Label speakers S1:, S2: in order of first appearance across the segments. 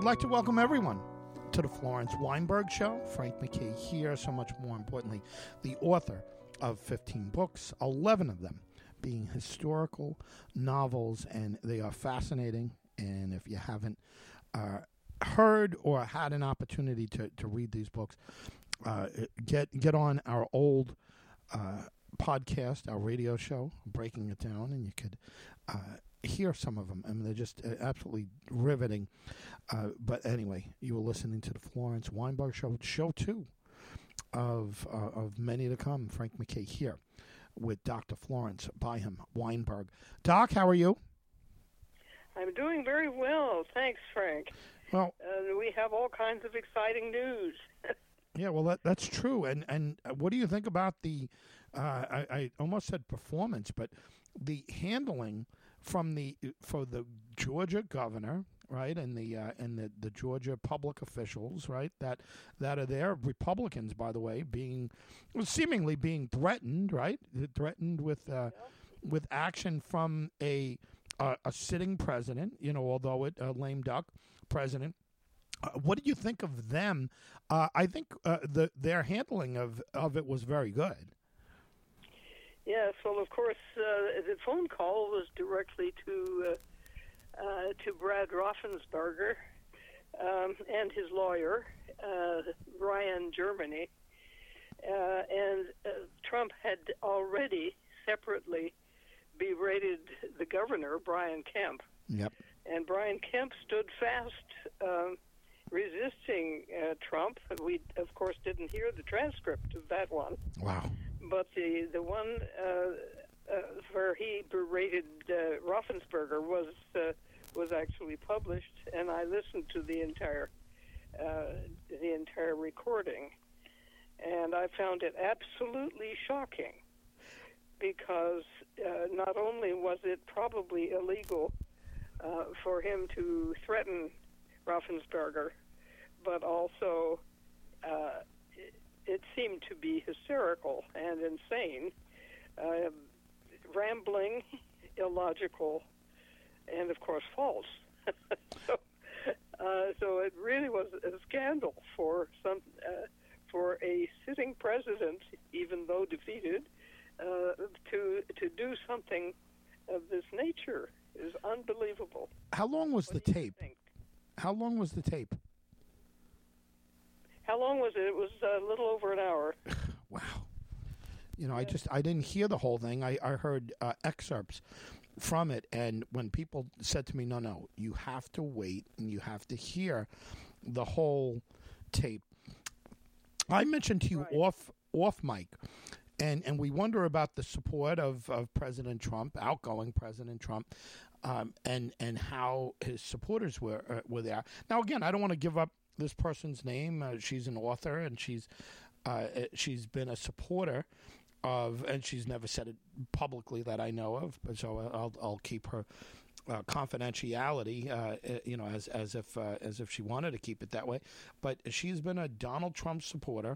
S1: I'd like to welcome everyone to the Florence Weinberg Show. Frank McKay here, so much more importantly, the author of 15 books, 11 of them being historical novels, and they are fascinating. And if you haven't heard or had an opportunity to read these books, get on our old podcast, our radio show, Breaking It Down, and you could hear some of them. I mean, they're just absolutely riveting. But anyway, you were listening to the Florence Weinberg Show, show 2 of many to come. Frank McKay here with Dr. Florence Byham Weinberg. Doc, how are you?
S2: I'm doing very well. Thanks, Frank.
S1: Well,
S2: we have all kinds of exciting news.
S1: Yeah, well, that's true. And what do you think about the, I almost said performance, but the handling for the Georgia governor, right, and the Georgia public officials, right, that are there, Republicans, by the way, seemingly being threatened, right, threatened with action from a sitting president, although a lame duck president. What did you think of them? I think their handling of it was very good.
S2: Yes, well, of course, the phone call was directly to Brad Raffensperger and his lawyer, Brian Germany, and Trump had already separately berated the governor, Brian Kemp.
S1: Yep.
S2: And Brian Kemp stood fast, resisting Trump. We, of course, didn't hear the transcript of that one.
S1: Wow.
S2: But the one where he berated Raffensperger was actually published, and I listened to the entire recording, and I found it absolutely shocking because not only was it probably illegal for him to threaten Raffensperger, but also it seemed to be hysterical and insane, rambling, illogical, and of course false. So it really was a scandal for a sitting president, even though defeated, to do something of this nature is unbelievable.
S1: How long was the tape? How long was the tape?
S2: How long was it? It was a little over an hour.
S1: Wow. I didn't hear the whole thing. I heard excerpts from it, and when people said to me, no, you have to wait and you have to hear the whole tape. I mentioned to you off mic, and we wonder about the support of President Trump, outgoing President Trump, and how his supporters were there. Now, again, I don't want to give up this person's name. She's an author, and she's been a supporter of, and she's never said it publicly that I know of. So I'll keep her confidentiality, as if she wanted to keep it that way. But she's been a Donald Trump supporter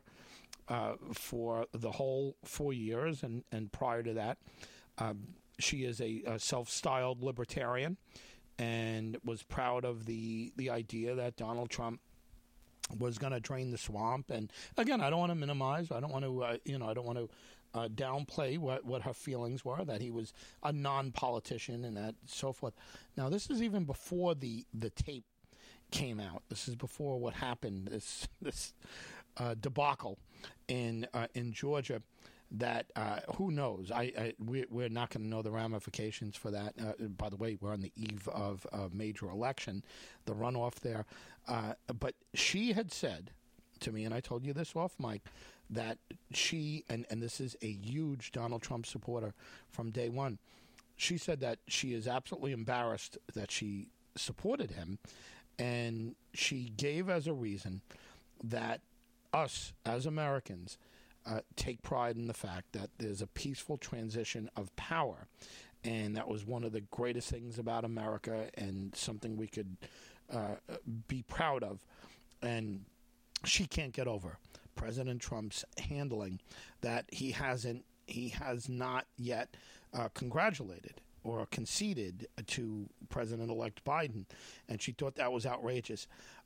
S1: for the whole 4 years, and prior to that, she is a self-styled libertarian, and was proud of the idea that Donald Trump was going to drain the swamp. And again, I don't want to minimize. I don't want to, I don't want to downplay what her feelings were, that he was a non-politician and that so forth. Now, this is even before the tape came out. This is before what happened, this debacle in Georgia. That who knows? We're not going to know the ramifications for that. By the way, we're on the eve of a major election, the runoff there. But she had said to me, and I told you this off mic, that she, and this is a huge Donald Trump supporter from day one, she said that she is absolutely embarrassed that she supported him, and she gave as a reason that us as Americans take pride in the fact that there's a peaceful transition of power, and that was one of the greatest things about America and something we could be proud of. And she can't get over President Trump's handling that he has not yet congratulated or conceded to President-elect Biden, and she thought that was outrageous.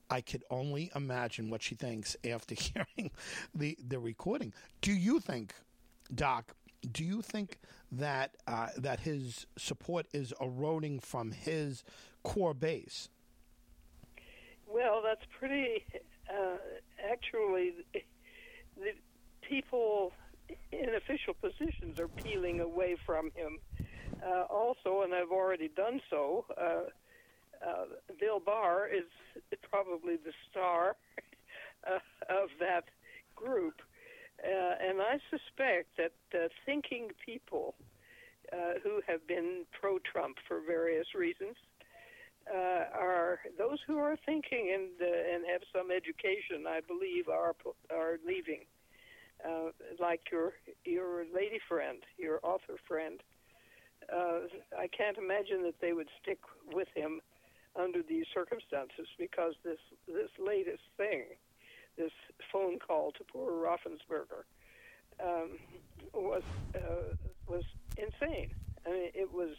S1: I could only imagine what she thinks after hearing the recording. Do you think, Doc? Do you think that that his support is eroding from his core base?
S2: Well, that's pretty. Actually, the people in official positions are peeling away from him. Also, and I've already done so. Bill Barr is probably the star of that group. And I suspect that thinking people who have been pro-Trump for various reasons are those who are thinking and have some education, I believe, are leaving. Like your lady friend, your author friend. I can't imagine that they would stick with him under these circumstances, because this latest thing, this phone call to poor Raffensperger, was insane. I mean, it was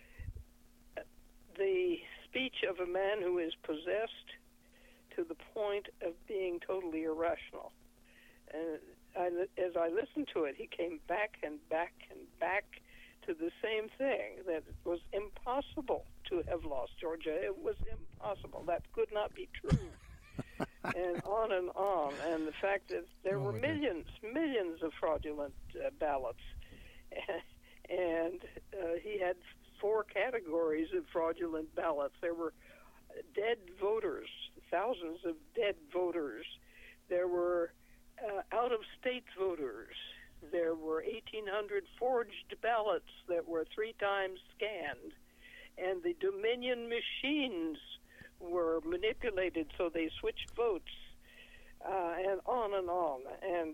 S2: the speech of a man who is possessed to the point of being totally irrational. And as I listened to it, he came back and back and back to the same thing, that it was impossible to have lost Georgia. It was impossible. That could not be true. And on and on. And the fact that there were millions of fraudulent ballots. And he had 4 categories of fraudulent ballots. There were dead voters, thousands of dead voters. There were out-of-state voters. There were 1,800 forged ballots that were 3 times scanned. And the Dominion machines were manipulated so they switched votes, and on and on. And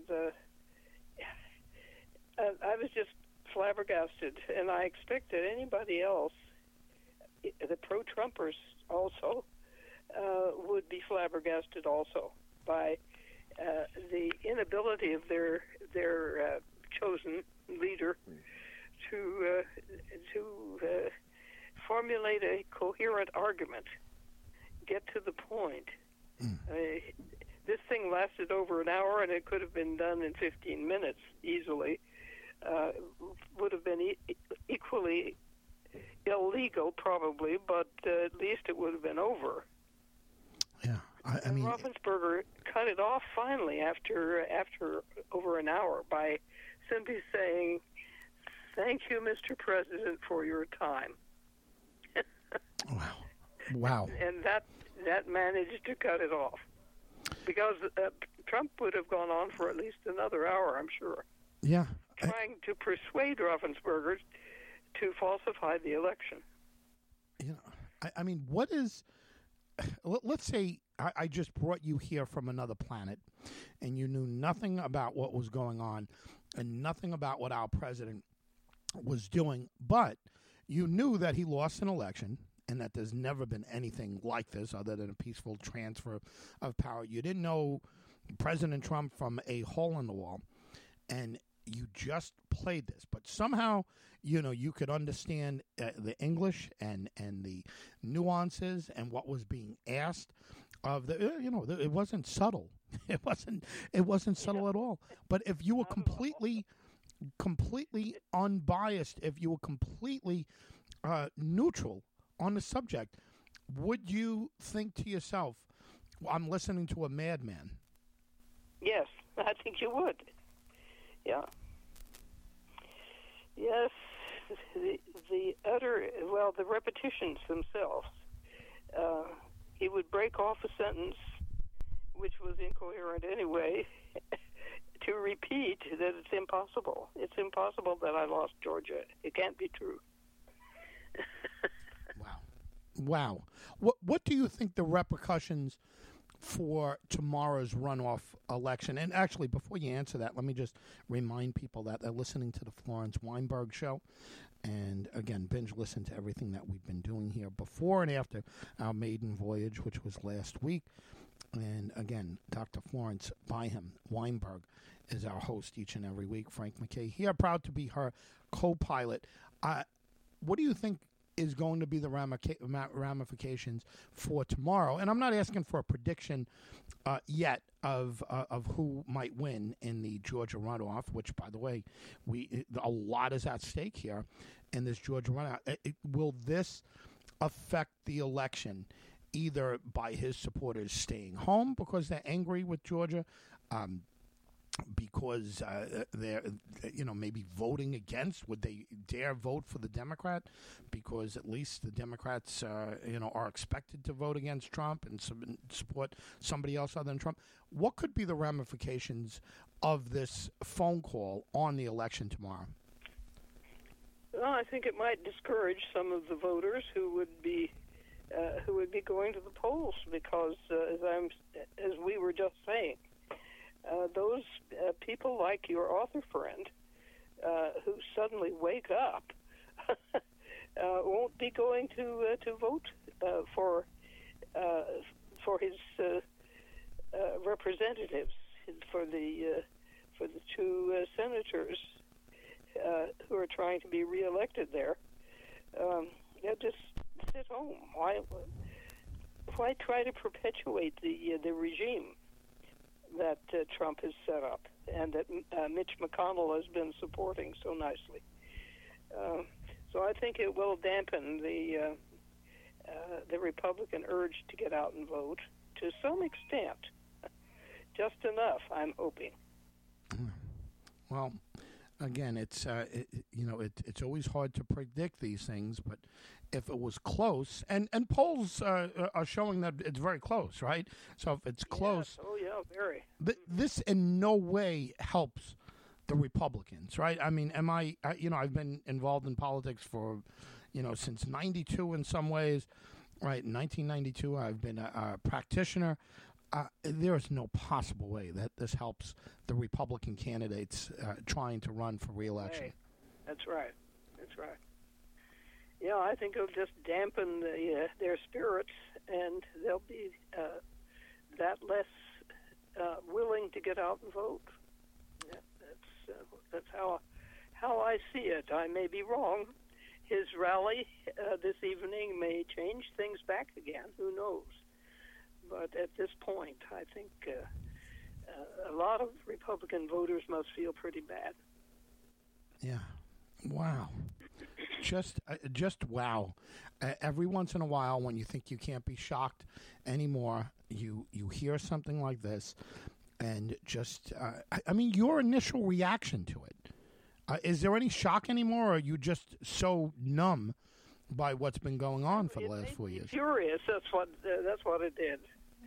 S2: I was just flabbergasted, and I expect that anybody else, the pro-Trumpers also, would be flabbergasted also by the inability of their chosen leader to formulate a coherent argument, get to the point. This thing lasted over an hour, and it could have been done in 15 minutes easily. Would have been equally illegal, probably, but at least it would have been over.
S1: Yeah, I mean,
S2: Raffensperger cut it off finally after over an hour by simply saying, "Thank you, Mr. President, for your time."
S1: Wow.
S2: And that managed to cut it off, because Trump would have gone on for at least another hour, I'm sure.
S1: Yeah.
S2: Trying to persuade Raffensperger to falsify the election.
S1: Yeah. I mean, what is... Let's say I just brought you here from another planet, and you knew nothing about what was going on and nothing about what our president was doing, but you knew that he lost an election and that there's never been anything like this other than a peaceful transfer of power. You didn't know President Trump from a hole in the wall, and you just played this. But somehow, you could understand the English and the nuances and what was being asked of the, it wasn't subtle. It wasn't subtle at all. But if you were completely unbiased, if you were completely neutral on the subject, would you think to yourself, I'm listening to a madman?
S2: Yes, I think you would. Yeah. Yes, the repetitions themselves. He would break off a sentence, which was incoherent anyway, to repeat that it's impossible. It's impossible that I lost Georgia. It can't be true.
S1: Wow. What do you think the repercussions for tomorrow's runoff election? And actually, before you answer that, let me just remind people that they're listening to the Florence Weinberg Show. And again, binge listen to everything that we've been doing here before and after our maiden voyage, which was last week. And again, Dr. Florence Byham Weinberg is our host each and every week. Frank McKay here, proud to be her co-pilot. What do you think is going to be the ramifications for tomorrow. And I'm not asking for a prediction yet of who might win in the Georgia runoff, which, by the way, a lot is at stake here in this Georgia runoff. Will this affect the election, either by his supporters staying home because they're angry with Georgia, because they're, maybe voting against? Would they dare vote for the Democrat? Because at least the Democrats, are expected to vote against Trump and support somebody else other than Trump. What could be the ramifications of this phone call on the election tomorrow?
S2: Well, I think it might discourage some of the voters who would be going to the polls because, as we were just saying, those people like your author friend who suddenly wake up won't be going to vote for his representatives, for the two senators who are trying to be reelected there. They'll just sit home. Why try to perpetuate the regime that Trump has set up and that Mitch McConnell has been supporting so nicely? So I think it will dampen the Republican urge to get out and vote to some extent, just enough, I'm hoping.
S1: Well, again, it's always hard to predict these things, but if it was close, and polls are showing that it's very close, right? So if it's close,
S2: yes. Oh yeah, very.
S1: This in no way helps the Republicans, right? I mean, I've been involved in politics for, since '92 in some ways, right? In 1992, I've been a practitioner. There is no possible way that this helps the Republican candidates trying to run for re-election.
S2: Hey, that's right. That's right. Yeah, I think it'll just dampen their spirits, and they'll be that less willing to get out and vote. That's how I see it. I may be wrong. His rally this evening may change things back again. Who knows? But at this point, I think a lot of Republican voters must feel pretty bad.
S1: Yeah. Wow. Just wow. Every once in a while, when you think you can't be shocked anymore, you hear something like this, and just, your initial reaction to it. Is there any shock anymore, or are you just so numb by what's been going on for the last 4 years?
S2: Furious. That's what it did.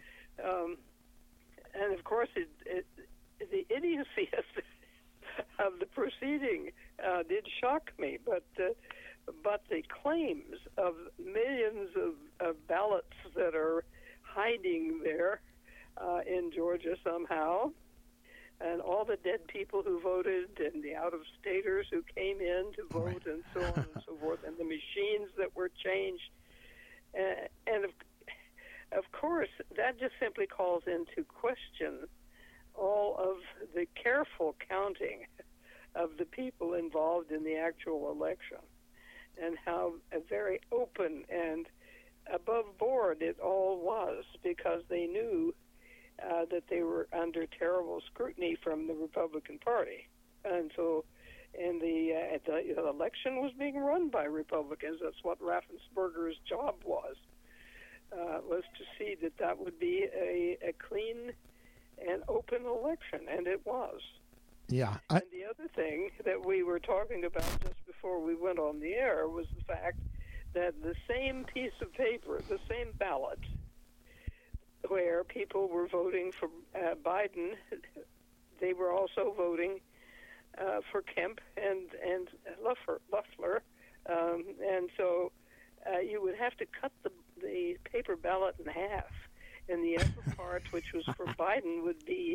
S2: And of course, the idiocy of the proceeding did shock me, but the claims of millions of ballots that are hiding there in Georgia somehow, and all the dead people who voted, and the out-of-staters who came in to vote, right, and so on and so forth, and the machines that were changed, and of course, that just simply calls into question all of the careful counting of the people involved in the actual election, and how very open and above board it all was, because they knew that they were under terrible scrutiny from the Republican Party. And so, the election was being run by Republicans. That's what Raffensperger's job was to see that would be a clean and open election, and it was.
S1: Yeah.
S2: And the other thing that we were talking about just before we went on the air was the fact that the same piece of paper, the same ballot, where people were voting for Biden, they were also voting for Kemp and Loeffler, and so you would have to cut the paper ballot in half, and the upper part, which was for Biden, would be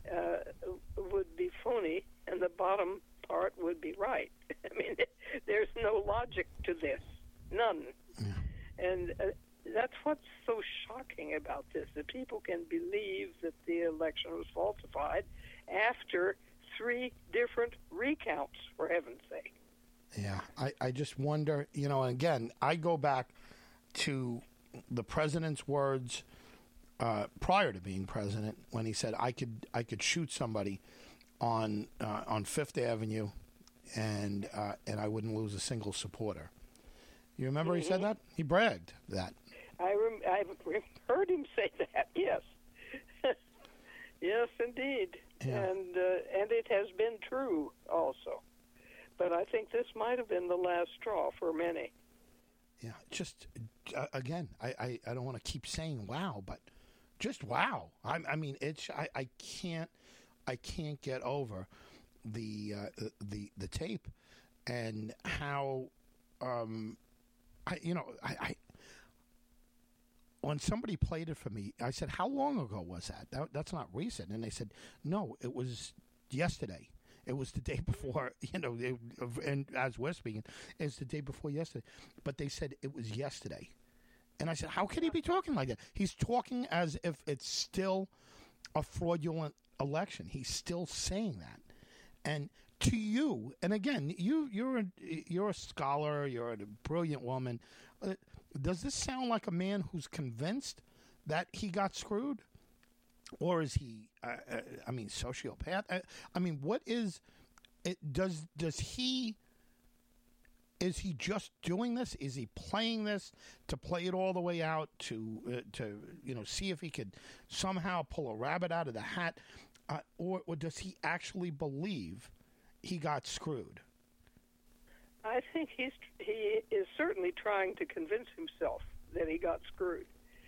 S2: phony, and the bottom part would be right. I mean, there's no logic to this, none. Yeah. And that's what's so shocking about this, that people can believe that the election was falsified after 3 different recounts, for heaven's sake.
S1: Yeah, I just wonder, again, I go back to the president's words prior to being president when he said I could shoot somebody on Fifth Avenue and I wouldn't lose a single supporter. You remember he said that? He bragged that.
S2: I've heard him say that. Yes, yes, indeed,
S1: Yeah.
S2: and it has been true also. But I think this might have been the last straw for many.
S1: Yeah, just again, I don't want to keep saying wow, but just wow. I mean, I can't get over the tape and how I when somebody played it for me, I said, "How long ago was that? That's not recent." And they said, "No, it was yesterday. It was the day before, and as we're speaking, it's the day before yesterday." But they said it was yesterday. And I said, how can he be talking like that? He's talking as if it's still a fraudulent election. He's still saying that. And to you, and again, you're a scholar, you're a brilliant woman. Does this sound like a man who's convinced that he got screwed? Or is he, sociopath? What is it? Is he just doing this? Is he playing this to play it all the way out to see if he could somehow pull a rabbit out of the hat? Or does he actually believe he got screwed?
S2: I think he is certainly trying to convince himself that he got screwed.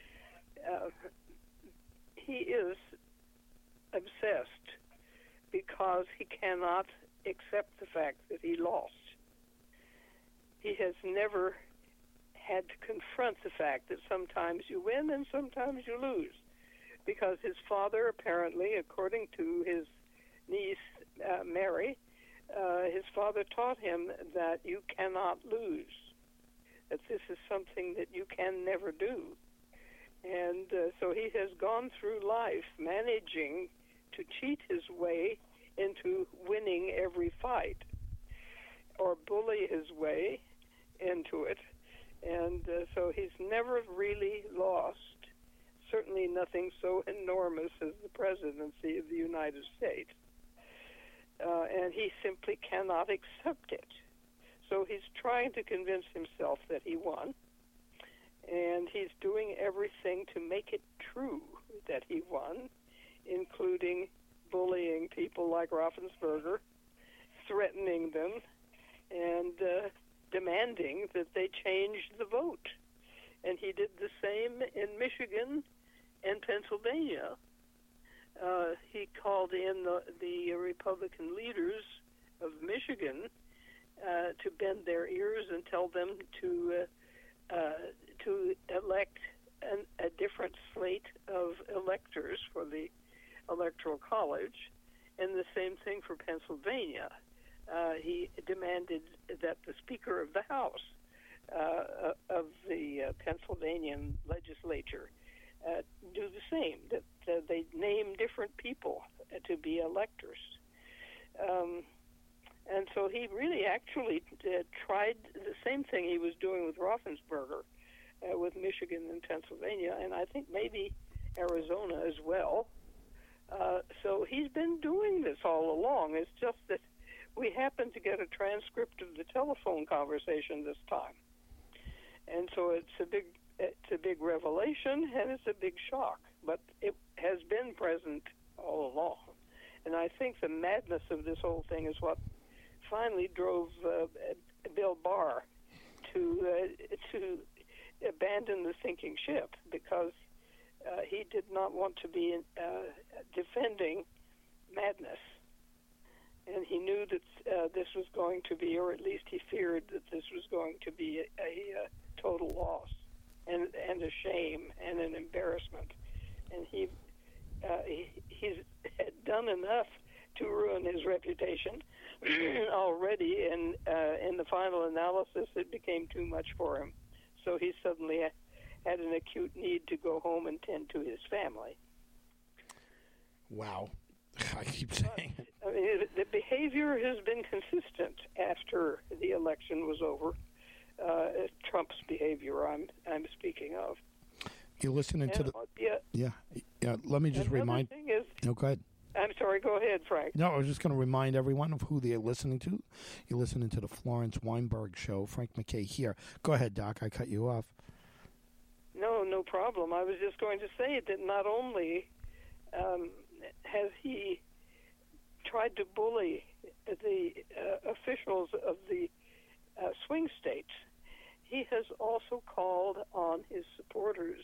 S2: He is obsessed because he cannot accept the fact that he lost. He has never had to confront the fact that sometimes you win and sometimes you lose, because his father, apparently, according to his niece, Mary, his father taught him that you cannot lose, that this is something that you can never do. And so he has gone through life managing to cheat his way into winning every fight, or bully his way into it. And so he's never really lost, certainly nothing so enormous as the presidency of the United States. And he simply cannot accept it. So he's trying to convince himself that he won, and he's doing everything to make it true that he won, including bullying people like Raffensperger, threatening them, and demanding that they change the vote. And he did the same in Michigan and Pennsylvania. He called in the Republican leaders of Michigan to bend their ears and tell them to elect a different slate of electors for the Electoral College, and the same thing for Pennsylvania. He demanded that the Speaker of the House of the Pennsylvania legislature do the same, that they name different people to be electors. And so he really actually tried the same thing he was doing with Raffensperger, with Michigan and Pennsylvania, and I think maybe Arizona as well. So he's been doing this all along. It's just that we happen to get a transcript of the telephone conversation this time. And so it's a big revelation, and it's a big shock. But it has been present all along. And I think the madness of this whole thing is what finally drove Bill Barr to abandon the sinking ship, because he did not want to be defending madness. And he knew that this was going to be, or at least he feared that this was going to be a total loss and a shame and an embarrassment. And he's done enough to ruin his reputation already. And in the final analysis, it became too much for him. So he suddenly had an acute need to go home and tend to his family.
S1: Wow. I keep saying it.
S2: I mean, the behavior behavior has been consistent after the election was over. Trump's behavior, I'm speaking of.
S1: You're listening to the
S2: yeah.
S1: Let me just remind.
S2: Thing is,
S1: no, go ahead.
S2: I'm sorry. Go ahead, Frank.
S1: No, I was just going to remind everyone of who they're listening to. You're listening to the Florence Weinberg Show. Frank McKay here. Go ahead, Doc. I cut you off.
S2: No problem. I was just going to say that not only has he tried to bully the officials of the swing states, he has also called on his supporters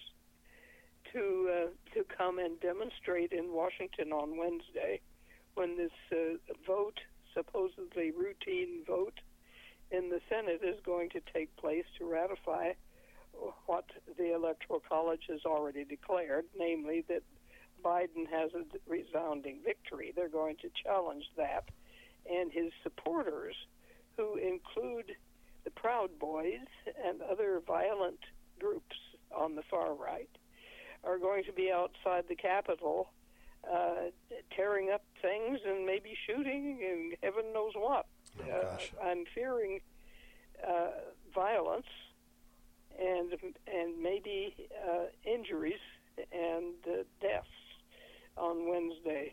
S2: to come and demonstrate in Washington on Wednesday, when this vote, supposedly routine vote, in the Senate is going to take place to ratify what the Electoral College has already declared, namely that Biden has a resounding victory. They're going to challenge that, and his supporters, who include the Proud Boys and other violent groups on the far right, are going to be outside the Capitol tearing up things and maybe shooting and heaven knows what. I'm fearing violence and maybe injuries and deaths on Wednesday,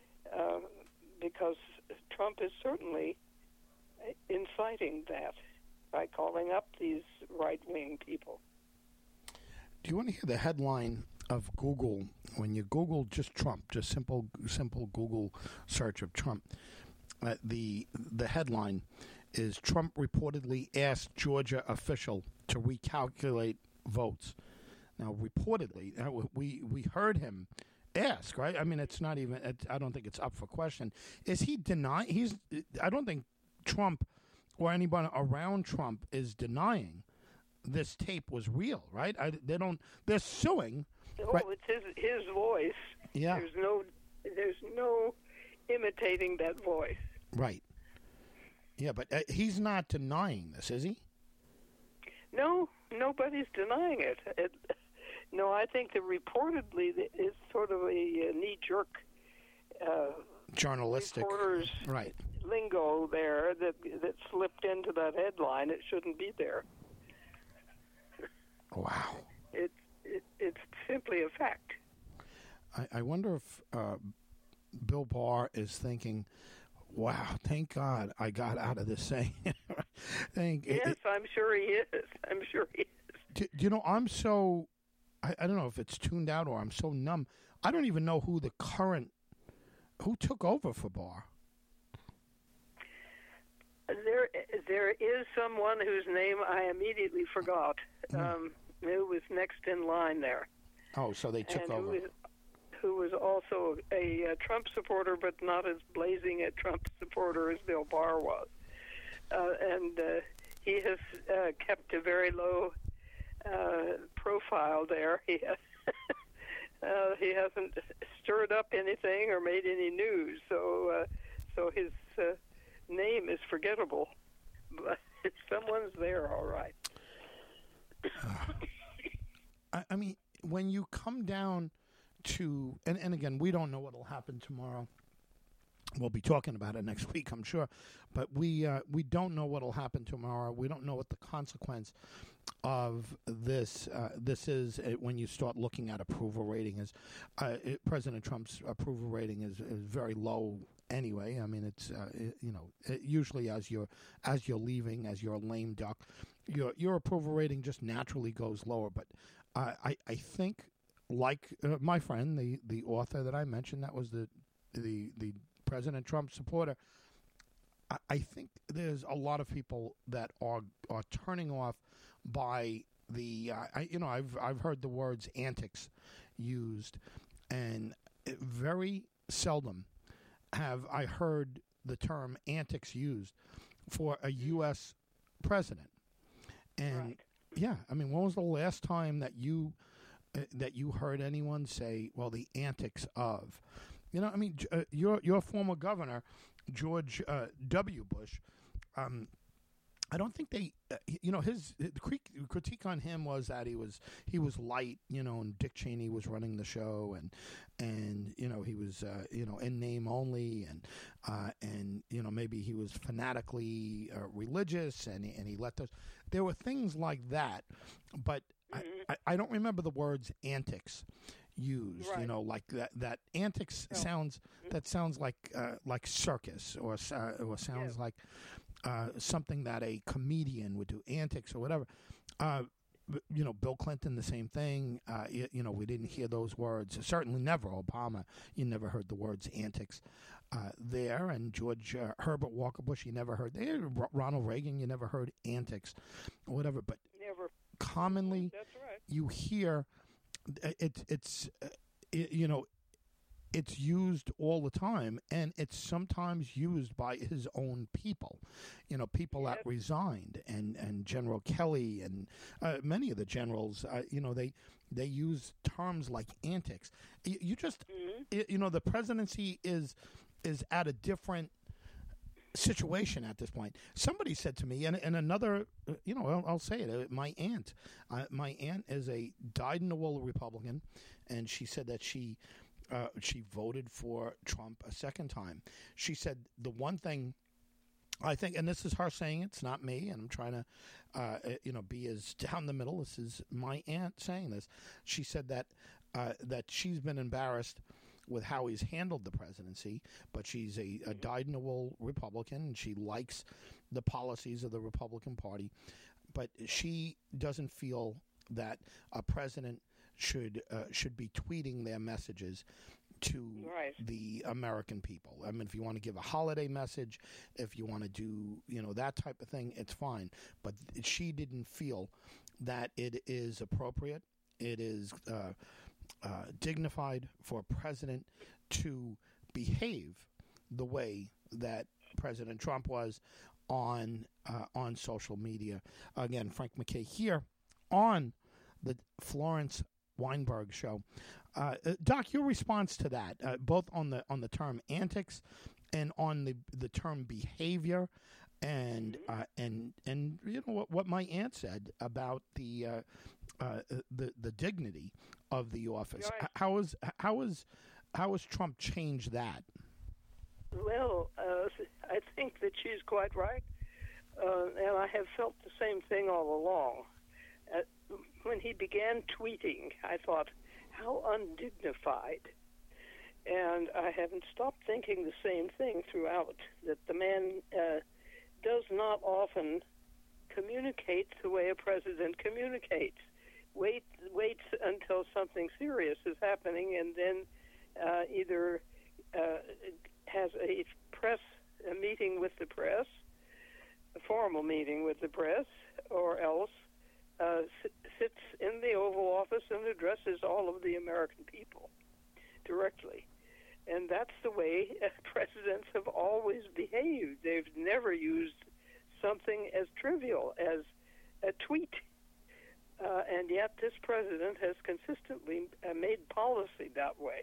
S2: because Trump is certainly inciting that by calling up these right-wing people.
S1: Do you want to hear the headline of Google? When you Google just Trump, just simple Google search of Trump, the headline is Trump reportedly asked Georgia official to recalculate votes. Now, reportedly, we heard him ask, right? I mean, it's not even. I don't think it's up for question. Is he denying? I don't think Trump or anybody around Trump is denying this tape was real, right? They're suing.
S2: Oh, right? It's his voice.
S1: Yeah.
S2: There's no imitating that voice.
S1: Right. Yeah, but he's not denying this, is he?
S2: No, nobody's denying it. No, I think that reportedly it's sort of a knee-jerk
S1: journalistic
S2: reporters
S1: right
S2: lingo there that slipped into that headline. It shouldn't be there.
S1: Wow.
S2: It's simply a fact.
S1: I wonder if Bill Barr is thinking, wow, thank God I got out of this thing.
S2: Yes, I'm sure he is. I'm sure he is.
S1: You know, I'm so, I don't know if it's tuned out or I'm so numb. I don't even know who took over for Barr.
S2: There is someone whose name I immediately forgot. Who was next in line there.
S1: Oh, so they took over.
S2: Who was also a Trump supporter, but not as blazing a Trump supporter as Bill Barr was. And he has kept a very low profile there. He hasn't stirred up anything or made any news, so his name is forgettable. But someone's there, all right.
S1: I mean, when you come down to, and again, we don't know what will happen tomorrow. We'll be talking about it next week, I'm sure. But we don't know what will happen tomorrow. We don't know what the consequence of this is when you start looking at approval rating. President Trump's approval rating is very low anyway. I mean, it's usually as you're leaving, as you're a lame duck, your approval rating just naturally goes lower. But I think, like my friend, the author that I mentioned, that was the President Trump supporter. I think there's a lot of people that are turning off by the. I've heard the words antics used, and very seldom have I heard the term antics used for a U.S. president. And
S2: right.
S1: Yeah, I mean, when was the last time that you heard anyone say, "Well, the antics of"? You know, I mean, your former governor, George W. Bush. I don't think they, his critique on him was that he was light, and Dick Cheney was running the show, and he was in name only, and maybe he was fanatically religious, and he let those. There were things like that, but I don't remember the words antics used.
S2: Right.
S1: Like that antics sounds like circus or sounds like something that a comedian would do, antics or whatever. Bill Clinton, the same thing. We didn't hear those words. Certainly never Obama. You never heard the words antics there. And George Herbert Walker Bush, you never heard there. Ronald Reagan, you never heard antics or whatever. But
S2: Never.
S1: commonly
S2: That's right.
S1: you hear it's used all the time, and it's sometimes used by his own people, people that resigned, and General Kelly and many of the generals, they use terms like antics. You just, the presidency is at a different situation at this point. Somebody said to me, and another, I'll say it, my aunt is a dyed-in-the-wool Republican, and she said that she voted for Trump a second time. She said the one thing I think, and this is her saying, it's not me, and I'm trying to, be as down the middle. This is my aunt saying this. She said that she's been embarrassed with how he's handled the presidency, but she's a dyed-in-the-wool Republican, and she likes the policies of the Republican Party, but she doesn't feel that a president should be tweeting their messages to the American people. I mean, if you want to give a holiday message, if you want to do, that type of thing, it's fine. But she didn't feel that it is appropriate. It is dignified for a president to behave the way that President Trump was on social media. Again, Frank MacKay here on the Florence Weinberg Show. Doc, your response to that, both on the term antics and on the term behavior, and what my aunt said about the dignity of the office.
S2: Right.
S1: How has Trump changed that?
S2: Well, I think that she's quite right, and I have felt the same thing all along. When he began tweeting, I thought, how undignified. And I haven't stopped thinking the same thing throughout, that the man does not often communicate the way a president communicates. Waits until something serious is happening, and then either has a meeting with the press, a formal meeting with the press, or else sits in the Oval Office and addresses all of the American people directly. And that's the way presidents have always behaved. They've never used something as trivial as a tweet. And yet this president has consistently made policy that way.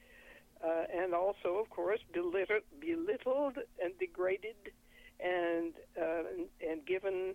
S2: And also, of course, belittled and degraded and given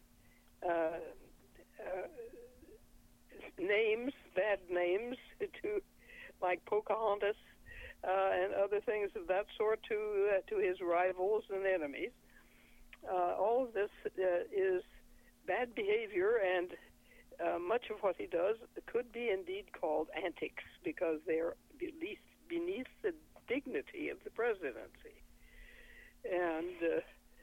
S2: bad names to, like Pocahontas and other things of that sort, to his rivals and enemies. All of this is bad behavior, and much of what he does could be indeed called antics, because they're beneath the dignity of the presidency. And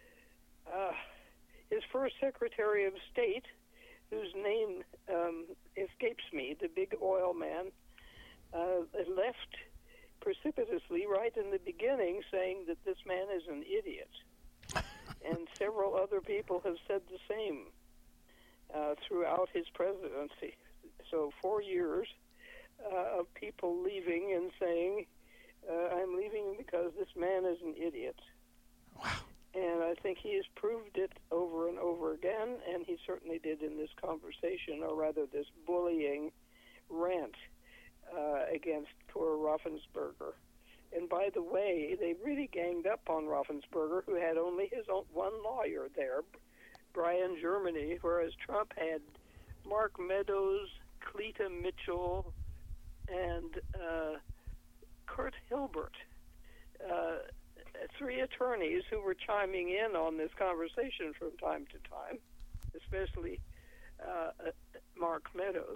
S2: his first Secretary of State, whose name escapes me, the big oil man, left precipitously right in the beginning, saying that this man is an idiot. And several other people have said the same throughout his presidency. So 4 years of people leaving and saying, I'm leaving because this man is an idiot.
S1: Wow.
S2: And I think he has proved it over and over again, and he certainly did in this conversation, or rather this bullying rant against poor Raffensperger. And by the way, they really ganged up on Raffensperger, who had only his own one lawyer there, Brian Germany, whereas Trump had Mark Meadows, Cleta Mitchell, and Kurt Hilbert. three attorneys who were chiming in on this conversation from time to time, especially Mark Meadows,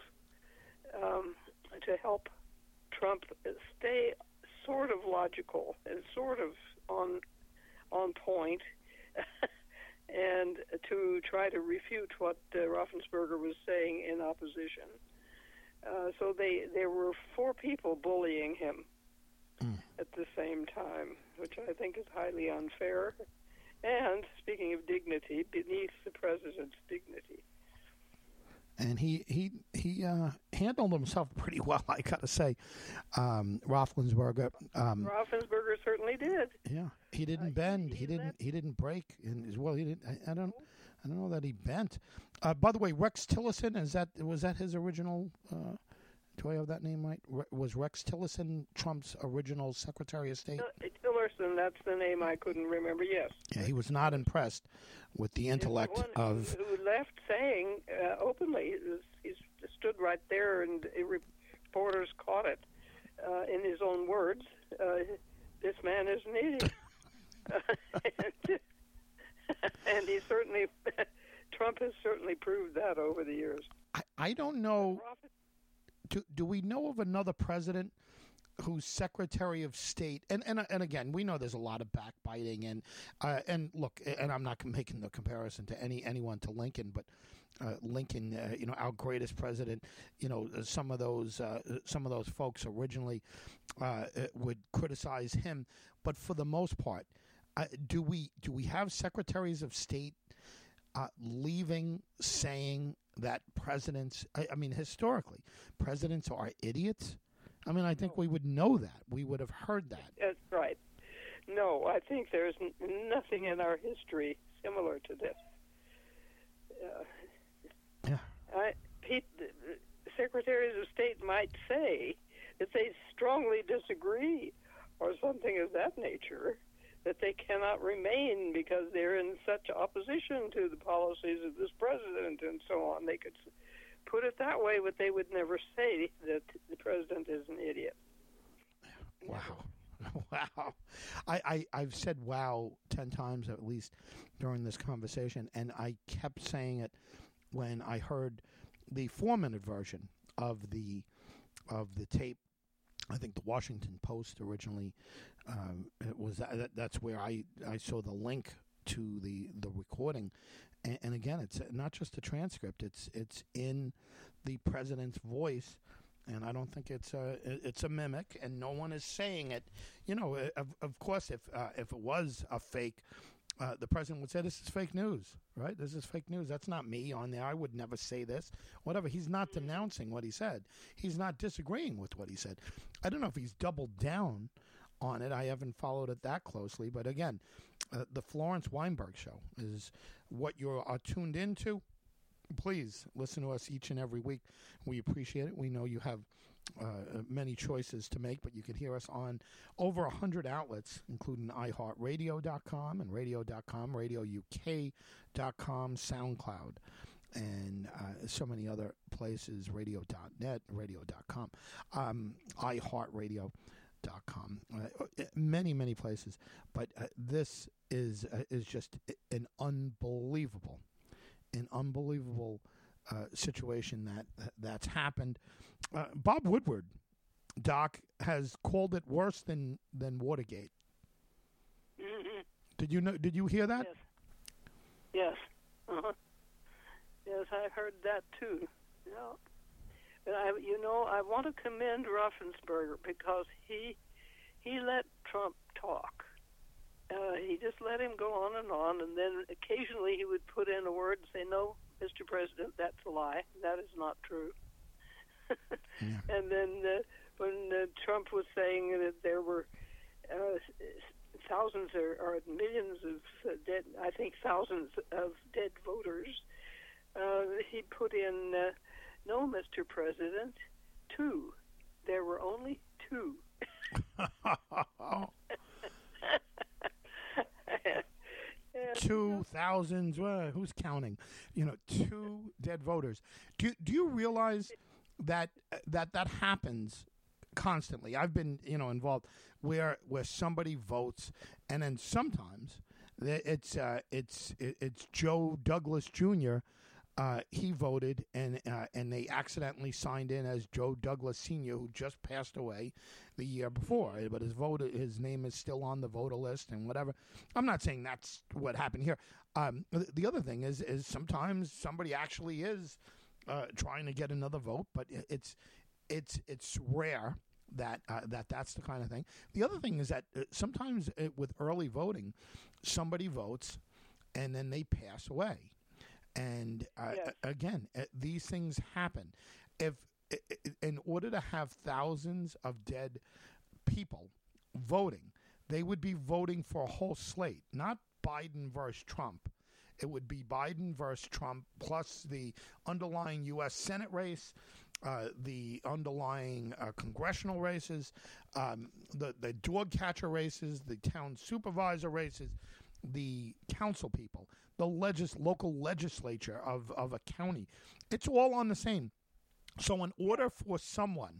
S2: to help Trump stay sort of logical and sort of on point, and to try to refute what Raffensperger was saying in opposition. So there were four people bullying him at the same time, which I think is highly unfair. And speaking of dignity, beneath the president's dignity.
S1: And he handled himself pretty well, I gotta say. Raffensperger.
S2: Raffensperger certainly did.
S1: Yeah, he didn't bend. He didn't break. And as well, he didn't. I don't know that he bent. By the way, Rex Tillerson, was that his original? Do I have that name right? Was Rex Tillerson Trump's original Secretary of State?
S2: Tillerson, that's the name I couldn't remember. Yes.
S1: Yeah, he was not impressed with the intellect of.
S2: Who left saying openly, he stood right there, and reporters caught it in his own words. This man is an idiot, and he certainly, Trump has certainly proved that over the years.
S1: I don't know. Do we know of another president who's Secretary of State? And again, we know there's a lot of backbiting and look, and I'm not making the comparison to anyone to Lincoln, but Lincoln, our greatest president, some of those folks originally would criticize him, but for the most part, do we have secretaries of state leaving saying that presidents, I mean, historically, presidents are idiots? I mean, I think we would know that. We would have heard that.
S2: That's right. No, I think there's nothing in our history similar to this. Secretaries of State might say that they strongly disagree or something of that nature, that they cannot remain because they're in such opposition to the policies of this president and so on. They could put it that way, but they would never say that the president is an idiot.
S1: Wow. Wow. I've said wow 10 times at least during this conversation, and I kept saying it when I heard the 4-minute version of the tape. I think the Washington Post originally that's where I saw the link to the recording, and again, it's not just a transcript; it's in the president's voice, and I don't think it's a mimic, and no one is saying it. Of course, if it was a fake, the president would say, "This is fake news, right? This is fake news. That's not me on there. I would never say this." Whatever. He's not denouncing what he said. He's not disagreeing with what he said. I don't know if he's doubled down on it. I haven't followed it that closely. But again, the Florence Weinberg Show is what you are tuned into. Please listen to us each and every week. We appreciate it. We know you have many choices to make, but you can hear us on over 100 outlets, including iHeartRadio.com and Radio.com, RadioUK.com, SoundCloud, and so many other places, Radio.net, Radio.com, iHeartRadio.com, many places. But this is just an unbelievable situation that's happened. Bob Woodward, Doc, has called it worse than Watergate.
S2: Mm-hmm.
S1: Did you hear that?
S2: Yes. Uh-huh. Yes, I heard that too. Yeah. But I want to commend Raffensperger because he let Trump talk. He just let him go on, and then occasionally he would put in a word and say, "No, Mr. President, that's a lie. That is not true." Yeah. And then when Trump was saying that there were thousands or millions of dead, I think thousands of dead voters, he put in, "No, Mr. President, 2. There were only 2.
S1: 2,000. Who's counting? 2 dead voters. Do you realize that happens constantly. I've been, involved where somebody votes, and then sometimes it's Joe Douglas Jr. He voted, and they accidentally signed in as Joe Douglas Sr., who just passed away the year before. But his name is still on the voter list and whatever. I'm not saying that's what happened here. The other thing is sometimes somebody actually is trying to get another vote, but it's rare that that's the kind of thing. The other thing is that sometimes with early voting, somebody votes and then they pass away. And again, these things happen. If in order to have thousands of dead people voting, they would be voting for a whole slate, not Biden versus Trump. It would be Biden versus Trump plus the underlying U.S. Senate race, the underlying congressional races, the dog catcher races, the town supervisor races, the council people, the local legislature of a county. It's all on the same. So in order for someone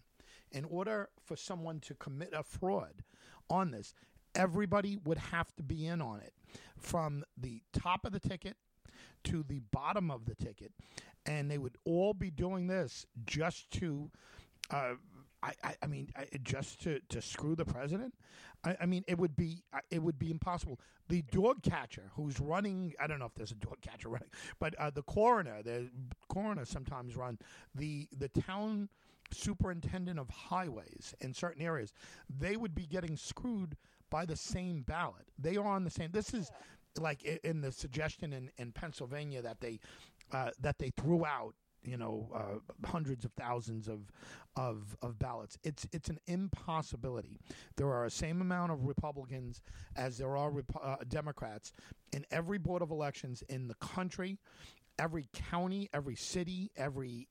S1: to commit a fraud on this, everybody would have to be in on it, from the top of the ticket to the bottom of the ticket, and they would all be doing this just to just to screw the president. It would be impossible. The dog catcher who's running, I don't know if there's a dog catcher running, but the coroner sometimes run the town superintendent of highways in certain areas. They would be getting screwed by the same ballot. They are on the same. This is like in the suggestion in Pennsylvania that they threw out, hundreds of thousands of ballots. It's an impossibility. There are the same amount of Republicans as there are Democrats in every board of elections in the country, every county, every city, every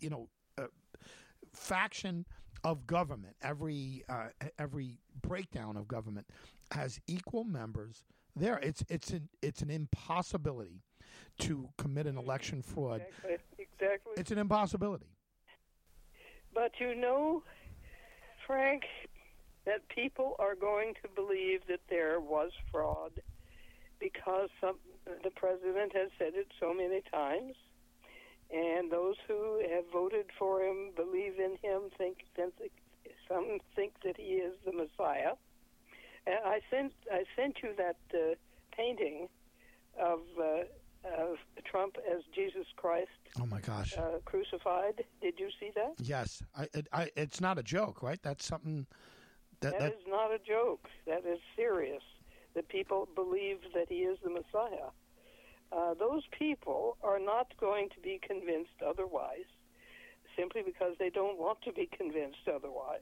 S1: faction of government, every breakdown of government has equal members there. It's an impossibility to commit an election fraud.
S2: Exactly.
S1: It's an impossibility.
S2: But Frank, that people are going to believe that there was fraud because the president has said it so many times, and those who have voted for him believe in him. Some think that he is the Messiah. And I sent you that painting of Trump as Jesus Christ.
S1: Oh my gosh!
S2: Crucified. Did you see that?
S1: Yes. It's not a joke, right? That's something that
S2: is not a joke. That is serious. That people believe that he is the Messiah. Those people are not going to be convinced otherwise, simply because they don't want to be convinced otherwise.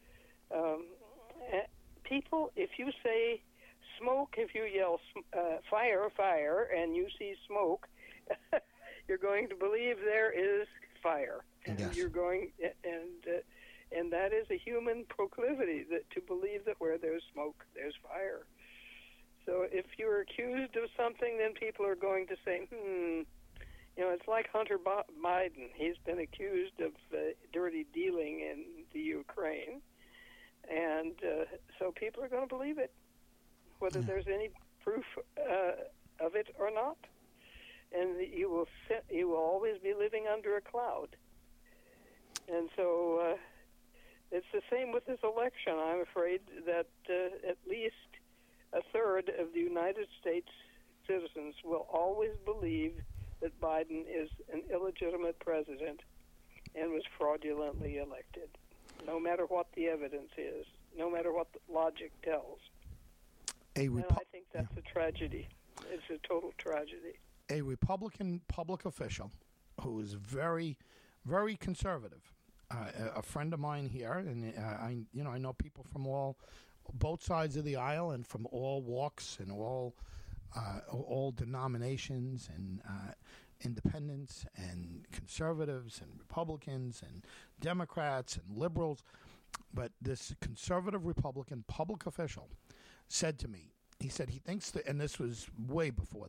S2: People, if you say smoke, if you yell fire, fire, and you see smoke, you're going to believe there is fire.
S1: Yes.
S2: You're going, and that is a human proclivity to believe that where there's smoke, there's fire. So if you're accused of something, then people are going to say, it's like Hunter Biden. He's been accused of dirty dealing in the Ukraine. And so people are going to believe it, whether there's any proof of it or not. And you will always be living under a cloud. And so it's the same with this election. I'm afraid that at least a third of the United States citizens will always believe that Biden is an illegitimate president and was fraudulently elected, no matter what the evidence is, no matter what the logic tells. And I think that's a tragedy. It's a total tragedy.
S1: A Republican public official who is very, very conservative, a friend of mine here, and I know people from both sides of the aisle and from all walks and all denominations and independents and conservatives and Republicans and Democrats and liberals. But this conservative Republican public official said to me, he said he thinks that, and this was way before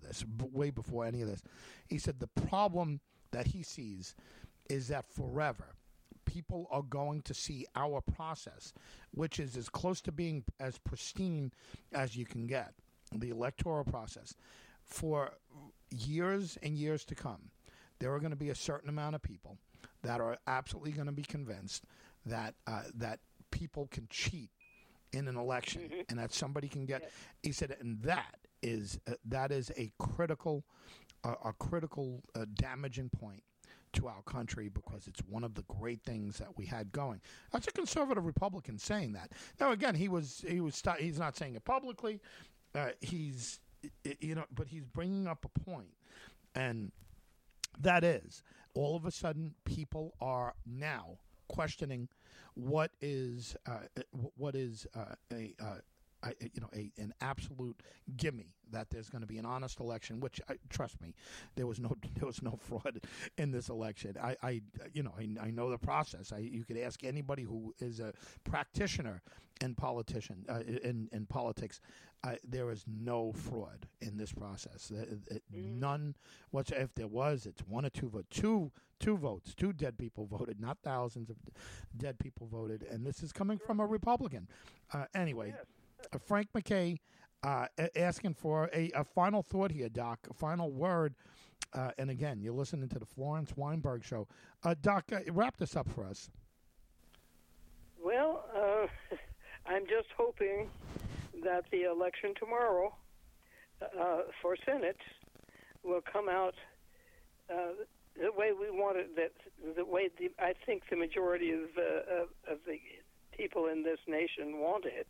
S1: any of this, he said the problem that he sees is that forever people are going to see our process, which is as close to being as pristine as you can get, the electoral process, for years and years to come. There are going to be a certain amount of people that are absolutely going to be convinced that that people can cheat in an election, and that somebody can get.
S2: Yes.
S1: He said, and that is a critical damaging point to our country, because it's one of the great things that we had going. That's a conservative Republican saying that. Now, again, he's not saying it publicly. But he's bringing up a point, and that is, all of a sudden, people are now questioning what is an absolute gimme that there's going to be an honest election. Which, trust me, there was no fraud in this election. I know the process. You could ask anybody who is a practitioner in politics. There is no fraud in this process. None. If there was, it's one or two votes. Two votes. Two dead people voted, not thousands of dead people voted. And this is coming from a Republican. Anyway,
S2: Yes.
S1: Frank MacKay asking for a final thought here, Doc, a final word. And again, you're listening to the Florence Weinberg Show. Doc, wrap this up for us.
S2: Well, I'm just hoping that the election tomorrow for Senate will come out the way we want it. I think the majority of the people in this nation want it,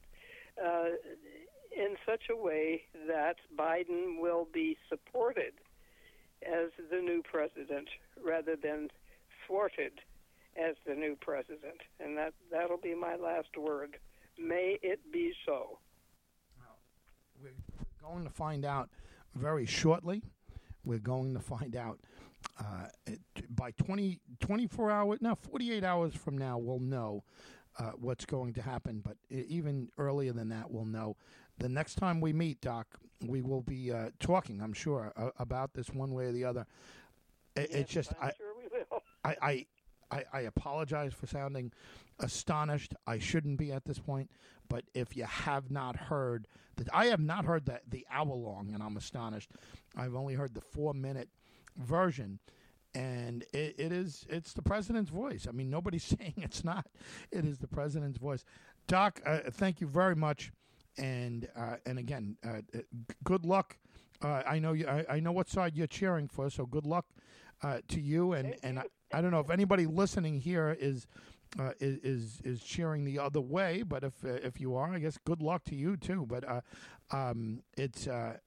S2: in such a way that Biden will be supported as the new president rather than thwarted as the new president. And that'll be my last word. May it be so.
S1: We're going to find out very shortly. We're going to find out by 24 hours, now 48 hours from now, we'll know what's going to happen. But even earlier than that, we'll know. The next time we meet, Doc, we will be talking, I'm sure, about this one way or the other. It's just,
S2: I'm sure we will.
S1: I apologize for sounding astonished. I shouldn't be at this point. But if you have not heard that, I have not heard the hour long, and I'm astonished. I've only heard the 4-minute version, and it's the president's voice. I mean, nobody's saying it's not. It is the president's voice. Doc, thank you very much, and again, good luck. I know you. I know what side you're cheering for, so good luck to you. And I don't know if anybody listening here is cheering the other way, but if you are, I guess good luck to you too. But it's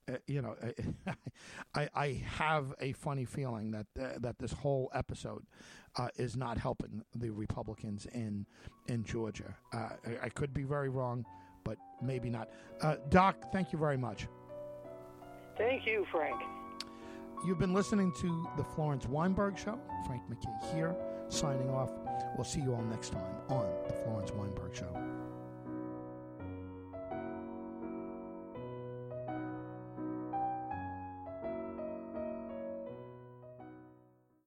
S1: I have a funny feeling that this whole episode is not helping the Republicans in Georgia. I could be very wrong, but maybe not. Doc, thank you very much.
S2: Thank you, Frank.
S1: You've been listening to the Florence Weinberg Show. Frank MacKay here, signing off. We'll see you all next time on the Florence Weinberg Show.